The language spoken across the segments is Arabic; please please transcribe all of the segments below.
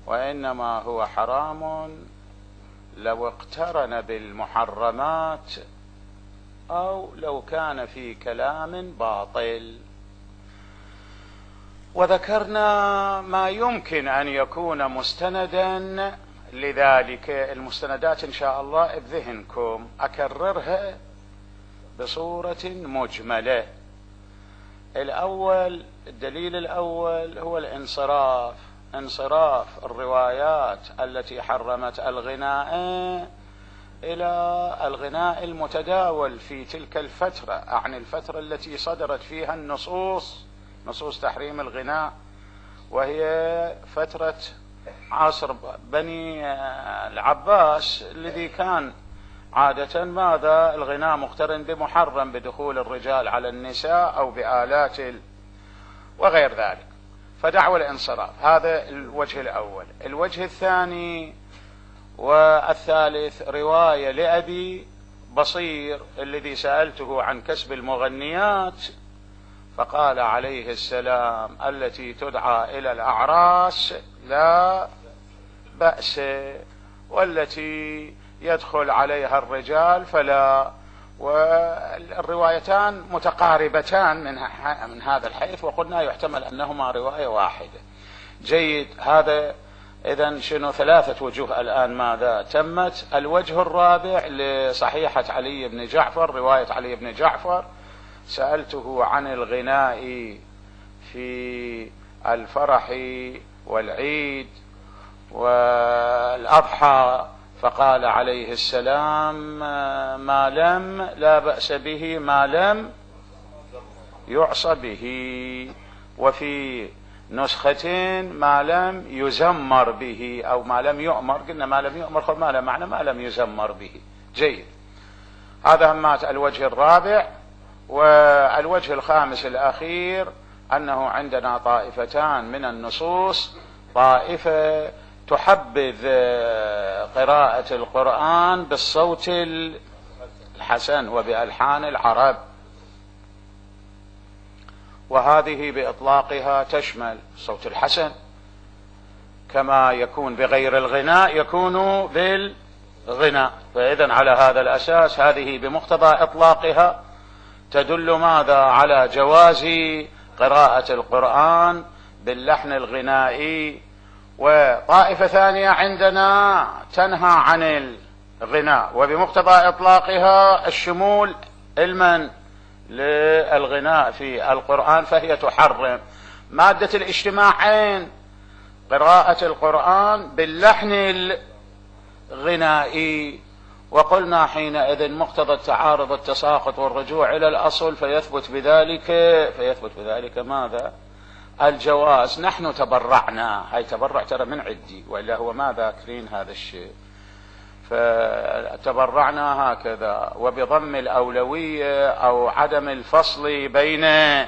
وإنما هو حرام لو اقترن بالمحرمات أو لو كان في كلام باطل. وذكرنا ما يمكن أن يكون مستندا لذلك. المستندات إن شاء الله بذهنكم، أكررها بصورة مجملة. الدليل الأول هو انصراف الروايات التي حرمت الغناء إلى الغناء المتداول في تلك الفترة، أعني الفترة التي صدرت فيها نصوص تحريم الغناء، وهي فترة عصر بني العباس، الذي كان عادة ماذا؟ الغناء مقترن بمحرم، بدخول الرجال على النساء أو بآلات وغير ذلك، فدعوى الانصراف. هذا الوجه الأول. الوجه الثاني والثالث رواية لأبي بصير الذي سألته عن كسب المغنيات، فقال عليه السلام: التي تدعى إلى الأعراس لا بأس، والتي يدخل عليها الرجال فلا. والروايتان متقاربتان من هذا الحيث، وقلنا يحتمل أنهما رواية واحدة. جيد. هذا إذن شنو؟ 3 وجوه الآن ماذا تمت. الوجه الرابع لصحيحة علي بن جعفر، رواية علي بن جعفر: سألته عن الغناء في الفرح والعيد والأضحى، فقال عليه السلام: ما لم لا بأس به ما لم يعص به. وفي نسختين: ما لم يزمر به، أو ما لم يؤمر. قلنا ما لم يؤمر، خذ ما له معنى ما لم يزمر به. جيد. هذا همات الوجه الرابع. والوجه الخامس الأخير أنه عندنا طائفتان من النصوص: طائفة تحبذ قراءة القرآن بالصوت الحسن وبألحان العرب، وهذه بإطلاقها تشمل الصوت الحسن، كما يكون بغير الغناء يكون بالغناء. فإذن على هذا الأساس هذه بمقتضى إطلاقها تدل ماذا؟ على جواز قراءة القرآن باللحن الغنائي. وطائفة ثانية عندنا تنهى عن الغناء، وبمقتضى إطلاقها الشمول للغناء في القرآن، فهي تحرم. مادة الاجتماعين قراءة القرآن باللحن الغنائي. وقلنا حينئذ مقتضى التعارض التساقط والرجوع إلى الأصل، فيثبت بذلك ماذا؟ الجواز. نحن تبرعنا، هاي تبرع ترى من عدي، وإلا هو ما ذاكرين هذا الشيء، فتبرعنا هكذا، وبضم الأولوية أو عدم الفصل بين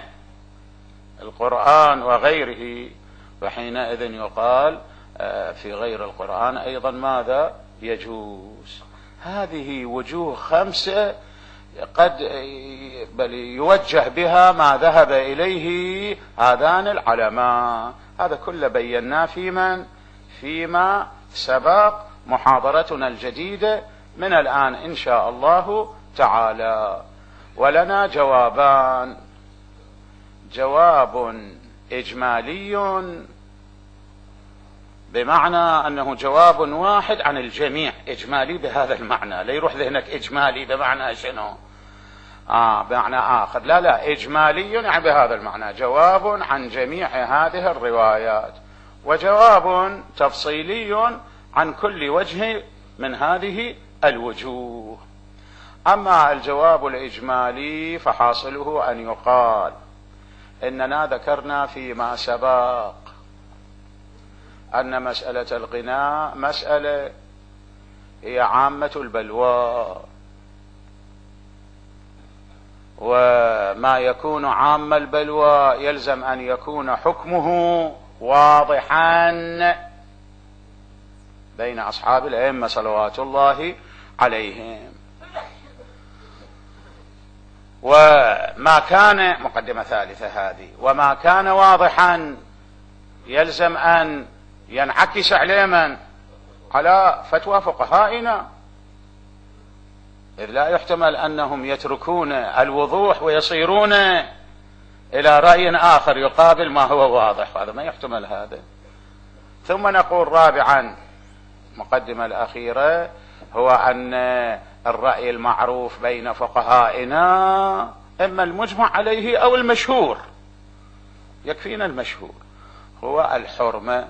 القرآن وغيره، فحينئذ يقال في غير القرآن أيضا ماذا؟ يجوز. هذه وجوه 5 قد بل يوجه بها ما ذهب إليه هذان العلماء. هذا كله بيناه فيما سبق محاضرتنا الجديدة من الآن إن شاء الله تعالى. ولنا جوابان: جواب إجمالي بمعنى أنه جواب واحد عن الجميع، إجمالي بهذا المعنى، لا يروح ذهنك إجمالي بمعنى شنو؟ بمعنى آخر. لا، إجمالي يعني بهذا المعنى، جواب عن جميع هذه الروايات، وجواب تفصيلي عن كل وجه من هذه الوجوه. أما الجواب الإجمالي فحاصله أن يقال إننا ذكرنا فيما سبق أن مسألة الغناء مسألة هي عامة البلوى، وما يكون عام البلوى يلزم أن يكون حكمه واضحا بين أصحاب الأئمة صلوات الله عليهم. وما كان مقدمة ثالثة هذه، وما كان واضحا يلزم أن ينعكس على من؟ على فتوى فقهائنا، إذ لا يحتمل أنهم يتركون الوضوح ويصيرون إلى رأي آخر يقابل ما هو واضح، هذا ما يحتمل هذا. ثم نقول رابعا، المقدمة الأخيرة، هو أن الرأي المعروف بين فقهائنا إما المجمع عليه أو المشهور، يكفينا المشهور، هو الحرمة،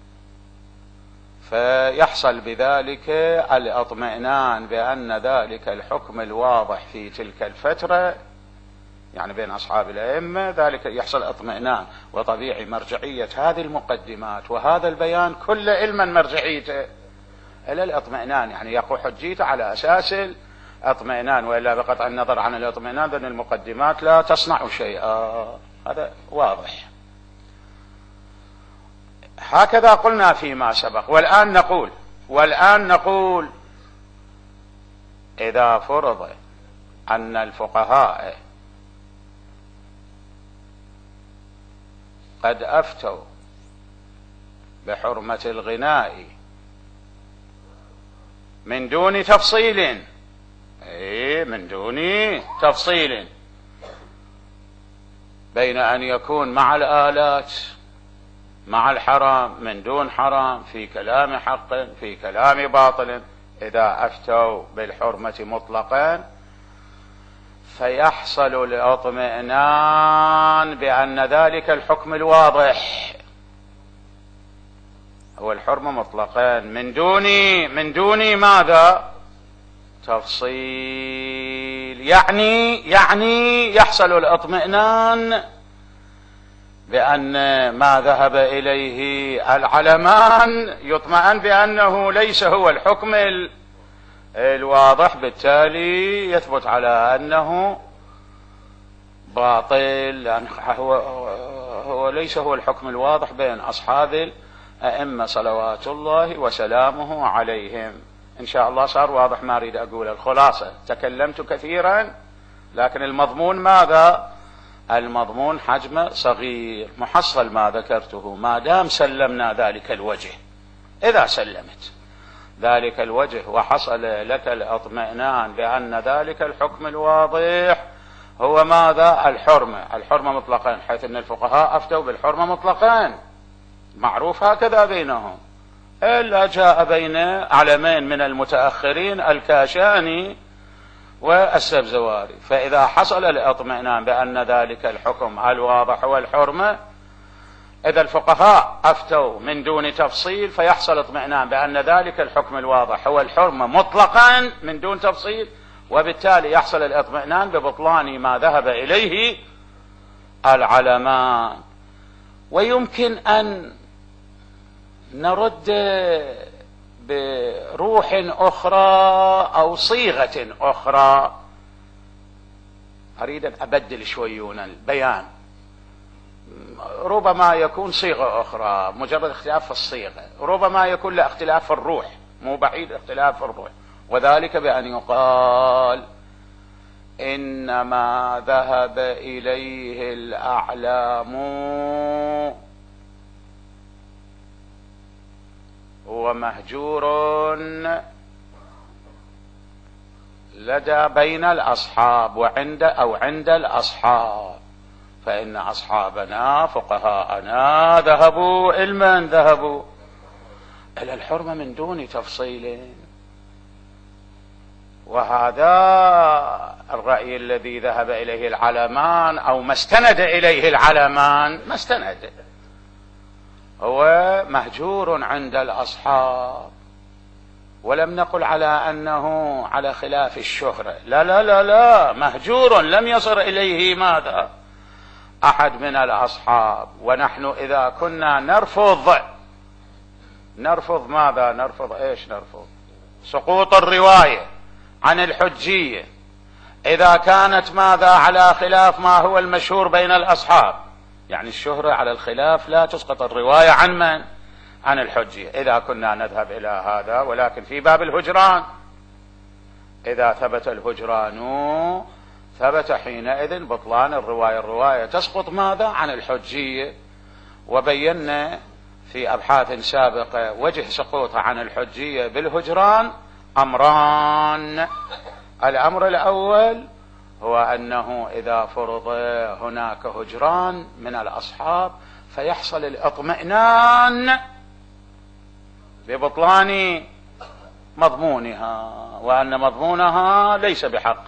فيحصل بذلك الاطمئنان بأن ذلك الحكم الواضح في تلك الفترة، يعني بين أصحاب الأئمة، ذلك يحصل اطمئنان. وطبيعي مرجعية هذه المقدمات وهذا البيان كل علما مرجعيته إلى الاطمئنان، يعني يقوى حجيته على أساس الاطمئنان، وإلا بقطع النظر عن الاطمئنان لأن المقدمات لا تصنع شيئا، هذا واضح. هكذا قلنا فيما سبق. والآن نقول إذا فرض أن الفقهاء قد أفتوا بحرمة الغناء من دون تفصيل، من دون تفصيل، بين أن يكون مع الآلات مع الحرام، من دون حرام، في كلام حق في كلام باطل، إذا أفتوا بالحرمة مطلقا فيحصل الاطمئنان بأن ذلك الحكم الواضح هو الحرمة مطلقا من دون ماذا؟ تفصيل. يعني يحصل الاطمئنان بأن ما ذهب إليه العلمان يطمئن بأنه ليس هو الحكم الواضح، بالتالي يثبت على أنه باطل، لأن هو ليس هو الحكم الواضح بين أصحاب الأئمة صلوات الله وسلامه عليهم. إن شاء الله صار واضح ما أريد أقول. الخلاصة، تكلمت كثيرا لكن المضمون ماذا؟ المضمون حجم صغير، محصل ما ذكرته، ما دام سلمنا ذلك الوجه. إذا سلمت ذلك الوجه وحصل لك الاطمئنان بأن ذلك الحكم الواضح هو ماذا؟ الحرمة مطلقا، حيث أن الفقهاء أفتوا بالحرمة مطلقا، معروف هكذا بينهم، إلا جاء بين علمين من المتأخرين الكاشاني والسبزواري. فإذا حصل الاطمئنان بأن ذلك الحكم الواضح هو الحرمة، إذا الفقهاء أفتوا من دون تفصيل فيحصل اطمئنان بأن ذلك الحكم الواضح هو الحرمة مطلقا من دون تفصيل، وبالتالي يحصل الاطمئنان ببطلان ما ذهب إليه العلمان. ويمكن أن نرد بروح أخرى أو صيغة أخرى، أريد أن أبدل شويون البيان، ربما يكون صيغة أخرى، مجرد اختلاف في الصيغة، ربما يكون لا اختلاف في الروح، مو بعيد اختلاف في الروح، وذلك بأن يقال إنما ذهب إليه الأعلام هو مهجور لدى بين الأصحاب عند الأصحاب، فإن أصحابنا فقهاءنا ذهبوا إلى الحرمة من دون تفصيل. وهذا الرأي الذي ذهب إليه العلمان أو ما استند إليه العلمان، ما استند، هو مهجور عند الأصحاب. ولم نقل على أنه على خلاف الشهرة، لا لا لا لا، مهجور لم يصل إليه ماذا؟ أحد من الأصحاب. ونحن إذا كنا نرفض ماذا؟ نرفض سقوط الرواية عن الحجية إذا كانت ماذا؟ على خلاف ما هو المشهور بين الأصحاب، يعني الشهرة على الخلاف لا تسقط الرواية عن من؟ عن الحجية. إذا كنا نذهب إلى هذا، ولكن في باب الهجران، إذا ثبت الهجران ثبت حينئذ بطلان الرواية تسقط ماذا؟ عن الحجية. وبينا في أبحاث سابقة وجه سقوطها عن الحجية بالهجران أمران. الأمر الأول هو أنه إذا فرض هناك هجران من الأصحاب فيحصل الاطمئنان ببطلان مضمونها، وأن مضمونها ليس بحق.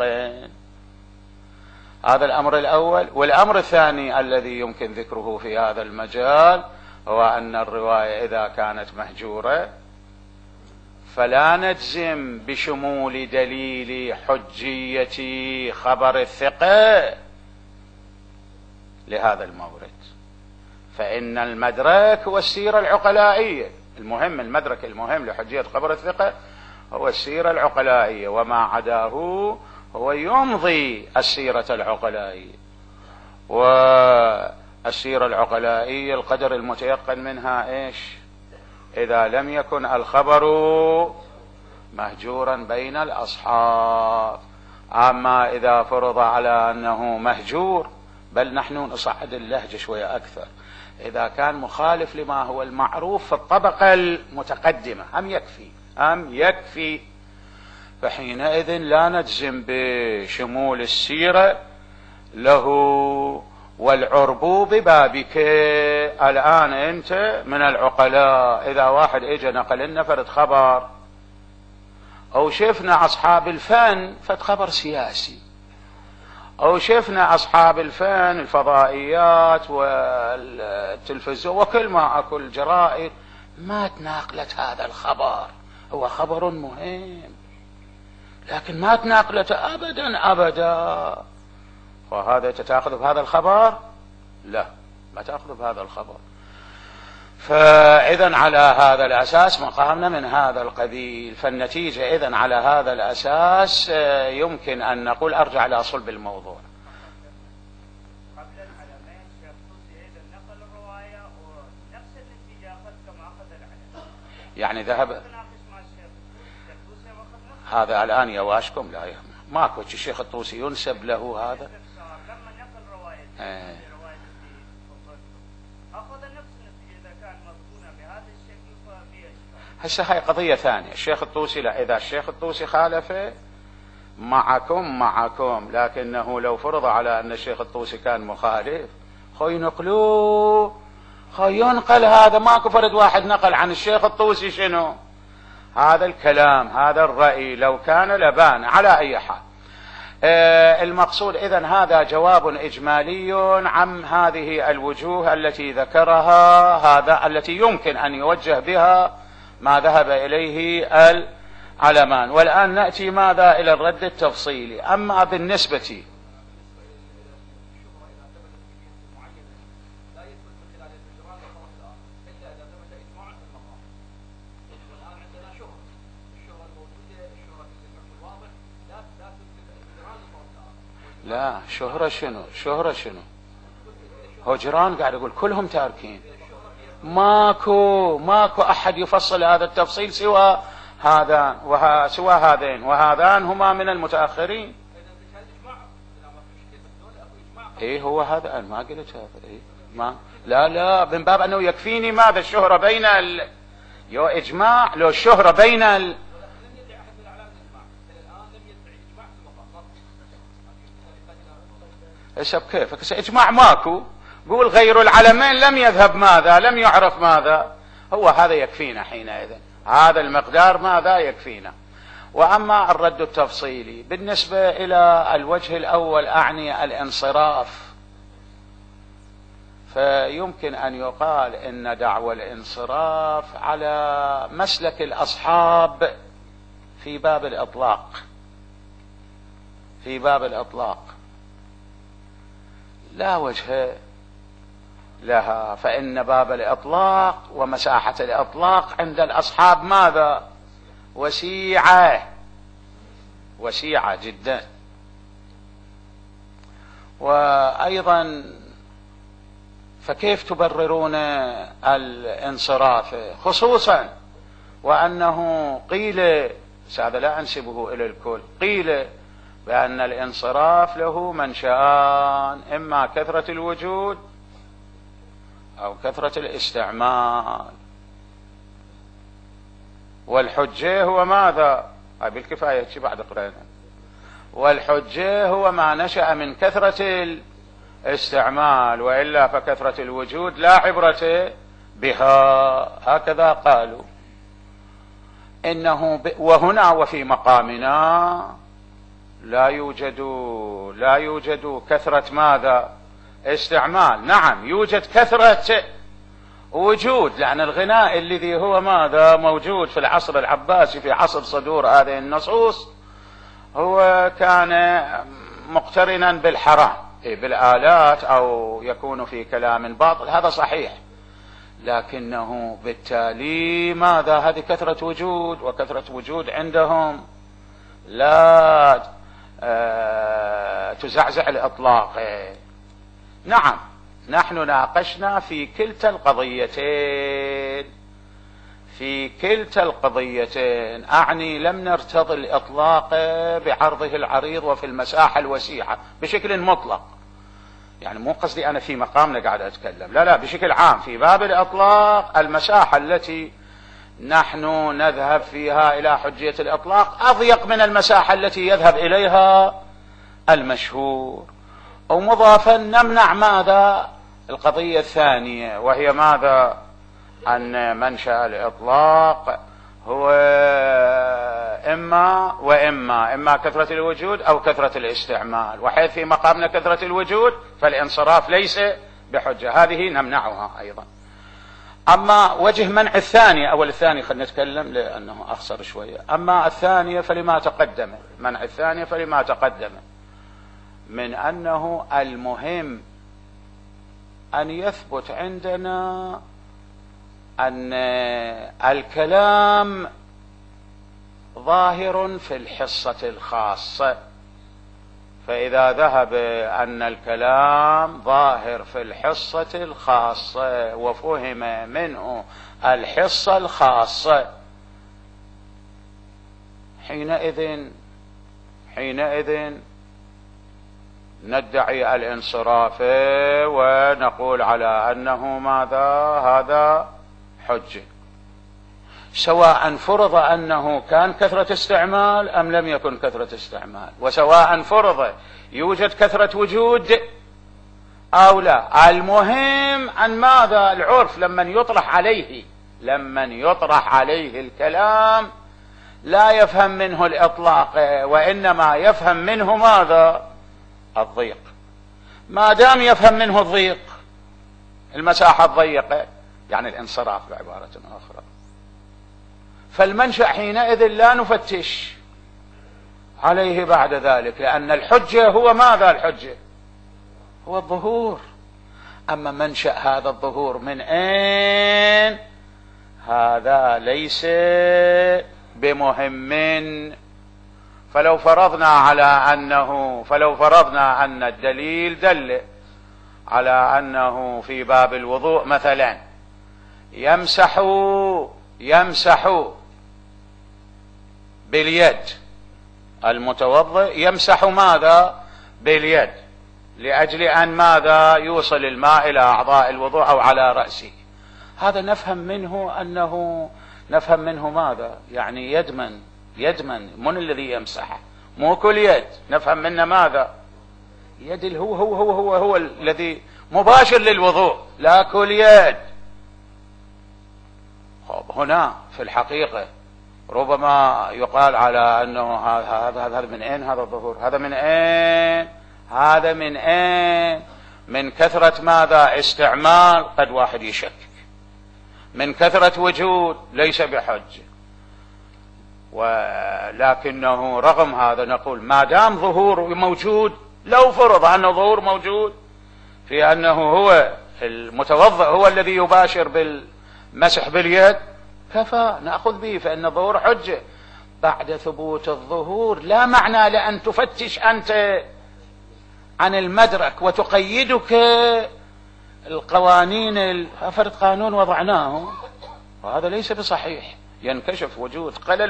هذا الأمر الأول. والأمر الثاني الذي يمكن ذكره في هذا المجال هو أن الرواية إذا كانت مهجورة فلا نجزم بشمول دليل حجية خبر الثقة لهذا المورد، فإن المدرك هو السيرة العقلائية. المدرك المهم لحجية خبر الثقة هو السيرة العقلائية، وما عداه هو يمضي السيرة العقلائية. والسيرة العقلائية القدر المتيقن منها إيش؟ إذا لم يكن الخبر مهجورا بين الأصحاب. أما إذا فرض على أنه مهجور، بل نحن نصعد اللهجة شوية أكثر، إذا كان مخالف لما هو المعروف في الطبقة المتقدمة أم يكفي، فحينئذ لا نجزم بشمول السيرة له. والعربوب بابك. الآن أنت من العقلاء، إذا واحد إجا نقل لنا فرد خبر، أو شفنا أصحاب الفن فرد خبر سياسي، أو شفنا أصحاب الفن الفضائيات والتلفزيون وكل ما أكل جرائد ما تناقلت هذا الخبر، هو خبر مهم لكن ما تناقلت أبدا، وهذا تأخذ بهذا الخبر؟ لا، ما تأخذ بهذا الخبر. فإذن على هذا الأساس مقامنا من هذا القبيل. فالنتيجة إذن على هذا الأساس يمكن أن نقول أرجع إلى صلب الموضوع. يعني ذهب هذا الآن يواشكم؟ لا ماكو الشيخ الطوسي ينسب له هذا. هسه هاي قضية ثانية. الشيخ الطوسي لا، إذا الشيخ الطوسي خالف معكم، لكنه لو فرض على أن الشيخ الطوسي كان مخالف ينقلوه، ينقل هذا. ماكو فرد واحد نقل عن الشيخ الطوسي شنو هذا الكلام، هذا الرأي، لو كان لبان. على أي حال المقصود إذن هذا جواب إجمالي عن هذه الوجوه التي ذكرها، هذا التي يمكن أن يوجه بها ما ذهب إليه العلمان. والآن نأتي ماذا إلى الرد التفصيلي. أما بالنسبة لا، شهرة شنو هجران، قاعد يقول كلهم تاركين. ماكو أحد يفصل هذا التفصيل سوى هذان سوى هذين، وهذان هما من المتأخرين. إيه هو هذا، أنا ما قلت هذا. إيه ما لا من باب أنه يكفيني ماذا الشهرة بين يو إجماع لو الشهرة بين إيش كيفك إجماع ماكو، قول غير العلمين لم يذهب ماذا، لم يعرف ماذا، هو هذا يكفينا حينئذ، هذا المقدار ماذا يكفينا. وأما الرد التفصيلي بالنسبة إلى الوجه الأول أعني الانصراف، فيمكن أن يقال إن دعوى الانصراف على مسلك الأصحاب في باب الإطلاق لا وجه لها، فإن باب الإطلاق ومساحة الإطلاق عند الأصحاب ماذا؟ وسيعة جدا. وأيضا فكيف تبررون الانصراف، خصوصا وأنه قيل، هذا لا أنسبه إلى الكل، قيل بأن الانصراف له منشآن، إما كثرة الوجود أو كثرة الاستعمال. والحجة هو ماذا؟ بالكفاية بعد قرآن. والحجة هو ما نشأ من كثرة الاستعمال، وإلا فكثرة الوجود لا عبرة بها، هكذا قالوا. إنه وهنا وفي مقامنا لا يوجد كثرة ماذا؟ استعمال. نعم يوجد كثرة وجود، لأن الغناء الذي هو ماذا؟ موجود في العصر العباسي، في عصر صدور هذه النصوص، هو كان مقترنا بالحرام، بالآلات، أو يكون في كلام باطل، هذا صحيح، لكنه بالتالي ماذا؟ هذه كثرة وجود، وكثرة وجود عندهم لا تزعزع الإطلاق. نعم نحن ناقشنا في كلتا القضيتين، أعني لم نرتضي الإطلاق بعرضه العريض وفي المساحة الوسيعة بشكل مطلق، يعني مو قصدي أنا في مقامنا قاعد أتكلم، لا بشكل عام في باب الإطلاق المساحة التي نحن نذهب فيها إلى حجية الإطلاق أضيق من المساحة التي يذهب إليها المشهور. ومضافا نمنع ماذا؟ القضية الثانية، وهي ماذا؟ أن منشأ الإطلاق هو إما كثرة الوجود أو كثرة الاستعمال، وحيث في مقامنا كثرة الوجود فالانصراف ليس بحجة، هذه نمنعها أيضا. أما وجه منع الثانية، أول الثاني خلنا نتكلم لأنه أخسر شوية، أما الثانية فلما تقدم، منع الثانية فلما تقدم من أنه المهم أن يثبت عندنا أن الكلام ظاهر في الحصة الخاصة، فإذا ذهب أن الكلام ظاهر في الحصة الخاصة وفهم منه الحصة الخاصة، حينئذ ندعي الانصراف ونقول على أنه ماذا؟ هذا حجة، سواء فرض أنه كان كثرة استعمال أم لم يكن كثرة استعمال، وسواء فرض يوجد كثرة وجود أو لا. المهم أن ماذا؟ العرف لمن يطرح عليه الكلام لا يفهم منه الإطلاق، وإنما يفهم منه ماذا؟ الضيق. ما دام يفهم منه الضيق، المساحة الضيقة، يعني الانصراف بعبارة أخرى، فالمنشأ حينئذ لا نفتش عليه بعد ذلك، لأن الحجة هو ماذا؟ الحجة هو الظهور. أما منشأ هذا الظهور من أين؟ هذا ليس بمهم. فلو فرضنا أن الدليل دل على أنه في باب الوضوء مثلا يمسح باليد، المتوضئ يمسح ماذا؟ باليد، لأجل أن ماذا؟ يوصل الماء إلى أعضاء الوضوء أو على رأسه. هذا نفهم منه ماذا؟ يعني يدمن من الذي يمسح، مو كل يد، نفهم منه ماذا؟ يد هو الذي مباشر للوضوء، لا كل يد. هنا في الحقيقة ربما يقال على أنه هذا من أين هذا الظهور؟ هذا من أين؟ من كثرة ماذا؟ استعمال، قد واحد يشكك، من كثرة وجود ليس بحج. ولكنه رغم هذا نقول ما دام ظهور موجود، لو فرض أن ظهور موجود في أنه هو المتوضئ هو الذي يباشر بالمسح باليد، كفى نأخذ به، فإن الظهور حجة. بعد ثبوت الظهور لا معنى لأن تفتش أنت عن المدرك وتقيدك القوانين، فرد قانون وضعناه، وهذا ليس بصحيح، ينكشف وجود خلل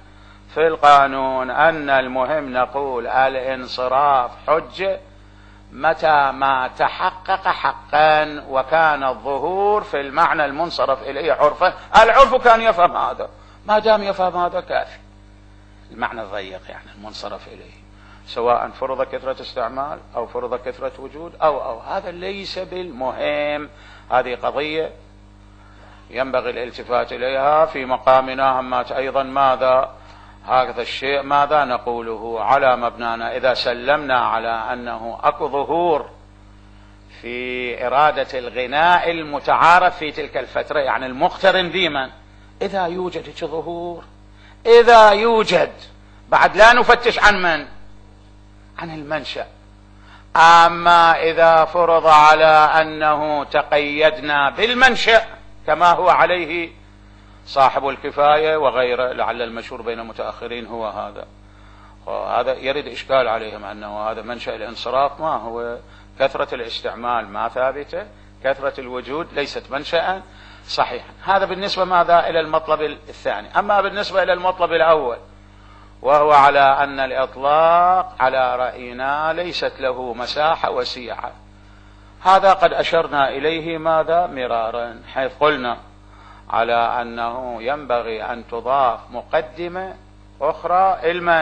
في القانون. أن المهم نقول الانصراف حجة متى ما تحقق حقا وكان الظهور في المعنى المنصرف إليه عرفا. العرف كان يفهم هذا، ما دام يفهم هذا كافي. المعنى الضيق يعني المنصرف إليه، سواء فرض كثرة استعمال أو فرض كثرة وجود أو هذا ليس بالمهم. هذه قضية ينبغي الالتفات إليها في مقامنا. همات أيضا ماذا هذا الشيء ماذا نقوله على مبنانا إذا سلمنا على أنه أكو ظهور في إرادة الغناء المتعارف في تلك الفترة، يعني المقترن بمن، إذا يوجد ظهور، إذا يوجد بعد لا نفتش عن من، عن المنشأ. أما إذا فرض على أنه تقيدنا بالمنشأ كما هو عليه صاحب الكفاية وغيره، لعل المشهور بين المتأخرين هو هذا يرد إشكال عليهم أنه هذا منشأ الانصراف ما هو كثرة الاستعمال ما ثابتة، كثرة الوجود ليست منشأ صحيحا. هذا بالنسبة ماذا إلى المطلب الثاني. أما بالنسبة إلى المطلب الأول وهو على أن الإطلاق على رأينا ليست له مساحة وسيعة، هذا قد أشرنا إليه ماذا مرارا، حيث قلنا على أنه ينبغي أن تضاف مقدمة أخرى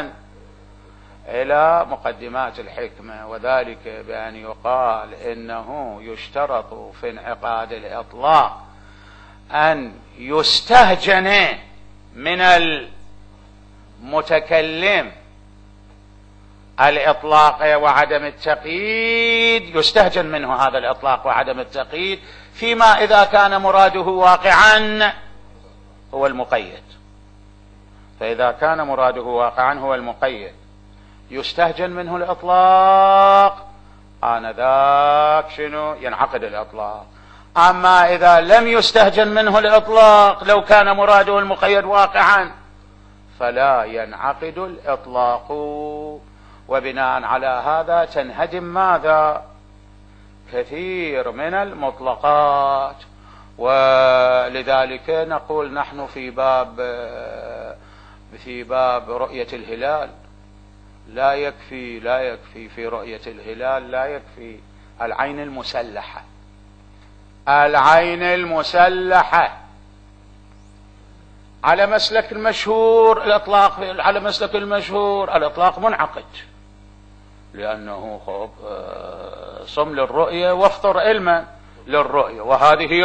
إلى مقدمات الحكمة، وذلك بأن يقال إنه يشترط في انعقاد الإطلاق أن يستهجن من المتكلم الإطلاق وعدم التقييد، يستهجن منه هذا الإطلاق وعدم التقييد فيما إذا كان مراده واقعا هو المقيد. فإذا كان مراده واقعا هو المقيد يستهجن منه الإطلاق، آنذاك شنو ينعقد الإطلاق. أما إذا لم يستهجن منه الإطلاق لو كان مراده المقيد واقعا فلا ينعقد الإطلاق، وبناء على هذا تنهدم ماذا كثير من المطلقات. ولذلك نقول نحن في باب رؤية الهلال لا يكفي في رؤية الهلال لا يكفي العين المسلحة. العين المسلحة على مسلك المشهور الإطلاق، على مسلك المشهور الإطلاق منعقد، لأنه صم للرؤية وافطر علما للرؤية، وهذه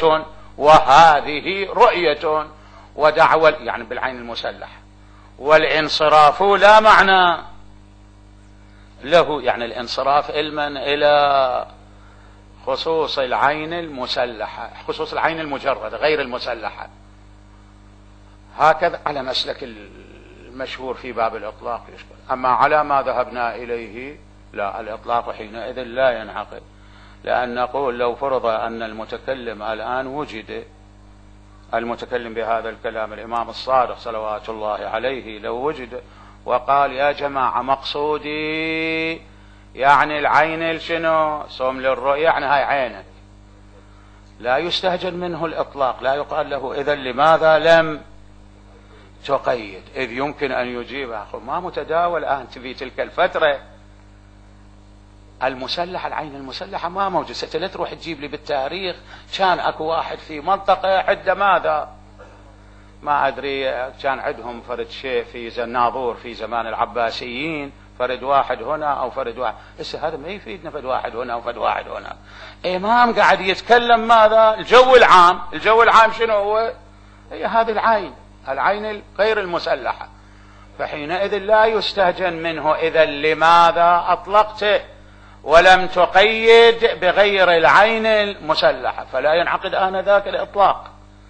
رؤية ودعوة يعني بالعين المسلحة. والانصراف لا معنى له، يعني الانصراف علما إلى خصوص العين المسلحة، خصوص العين المجردة غير المسلحة، هكذا على مسلك المشهور في باب الإطلاق يشكل. أما على ما ذهبنا إليه لا، الإطلاق حينئذ لا ينعقد، لأن نقول لو فرض أن المتكلم الآن وجد، المتكلم بهذا الكلام الإمام الصادق صلوات الله عليه لو وجد وقال يا جماعة مقصودي يعني العين شنو صوم للرؤية، يعني هاي عينك، لا يستهجن منه الإطلاق، لا يقال له إذن لماذا لم تقيد، إذ يمكن أن يجيب ما متداول أنت في تلك الفترة المسلحة، العين المسلحة ما موجود. لا تروح تجيب لي بالتاريخ كان أكو واحد في منطقة عدة ماذا ما أدري كان عندهم فرد شيء في زناظور في زمان العباسيين، فرد واحد هنا أو فرد واحد. هسه هذا ما يفيدنا فرد واحد هنا أو فرد واحد هنا. إمام قاعد يتكلم ماذا الجو العام شنو هو؟ هي هذه العين غير المسلحة، فحينئذ لا يستهجن منه إذا لماذا أطلقته ولم تقيد بغير العين المسلحة، فلا ينعقد آنذاك الإطلاق.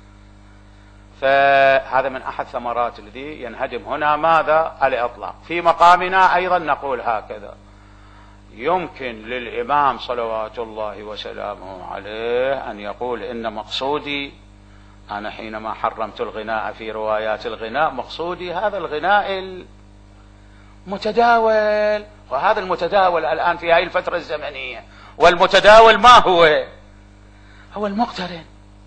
فهذا من أحد ثمرات الذي ينهدم هنا ماذا الإطلاق. في مقامنا أيضا نقول هكذا، يمكن للإمام صلوات الله وسلامه عليه أن يقول إن مقصودي أنا حينما حرمت الغناء في روايات الغناء مقصودي هذا الغناء المتداول، وهذا المتداول الآن في هذه الفترة الزمنية، والمتداول ما هو المقترن،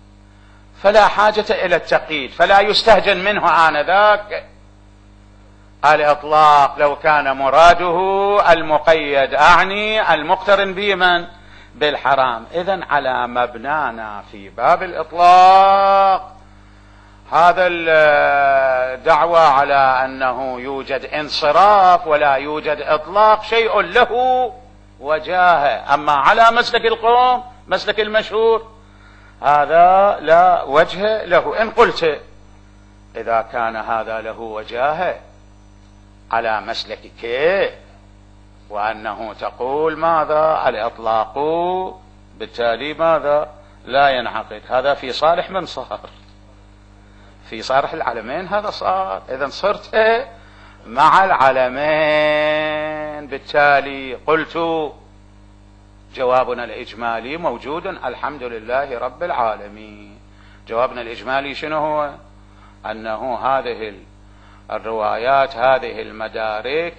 فلا حاجة إلى التقييد، فلا يستهجن منه آنذاك الإطلاق لو كان مراده المقيد، أعني المقترن بمن؟ بالحرام. إذن على مبنانا في باب الإطلاق هذا الدعوة على أنه يوجد انصراف ولا يوجد إطلاق شيء له وجاهة. أما على مسلك القوم، مسلك المشهور، هذا لا وجه له. إن قلت إذا كان هذا له وجاهة على مسلكك وأنه تقول ماذا؟ الإطلاق بالتالي ماذا؟ لا ينعقد. هذا في صالح من صار؟ في صالح العلمين هذا صار. إذن صرت مع العلمين. بالتالي قلت جوابنا الإجمالي موجود الحمد لله رب العالمين. جوابنا الإجمالي شنو هو؟ أنه هذه الروايات، هذه المدارك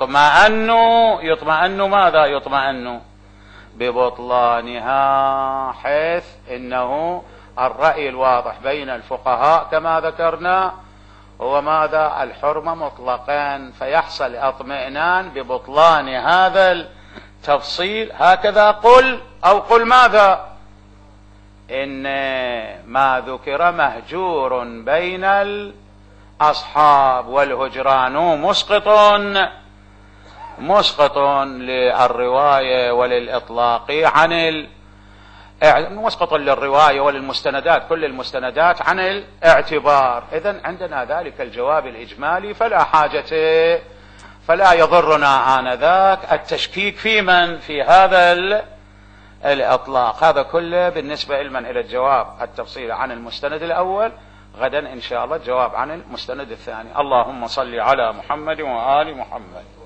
يطمئن ماذا؟ يطمئن ببطلانها، حيث إنه الرأي الواضح بين الفقهاء كما ذكرنا هو ماذا؟ الحرمة مطلقا، فيحصل اطمئنان ببطلان هذا التفصيل. هكذا قل، أو قل ماذا؟ إن ما ذكر مهجور بين الأصحاب، والهجران مسقط للرواية وللإطلاق عن مسقط للرواية وللمستندات، كل المستندات عن الاعتبار. إذن عندنا ذلك الجواب الإجمالي، فلا حاجة، فلا يضرنا آنذاك التشكيك في من؟ في هذا الإطلاق. هذا كله بالنسبة إلى الجواب التفصيل عن المستند الأول. غدا إن شاء الله الجواب عن المستند الثاني. اللهم صل على محمد وآل محمد.